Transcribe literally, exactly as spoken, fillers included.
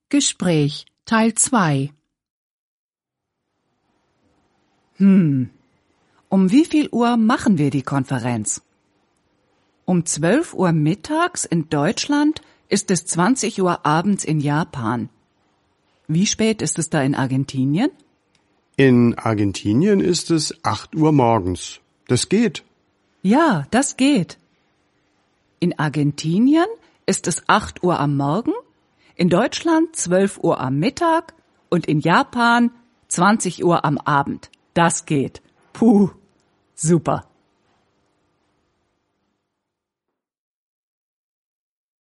Gespräch Teil zwei. Hm, um wie viel Uhr machen wir die Konferenz? Um zwölf Uhr mittags in Deutschland ist es zwanzig Uhr abends in Japan. Wie spät ist es da in Argentinien? In Argentinien ist es acht Uhr morgens. Das geht. Ja, das geht. In Argentinien ist es acht Uhr am Morgen, in Deutschland zwölf Uhr am Mittag und in Japan zwanzig Uhr am Abend. Das geht. Puh, super.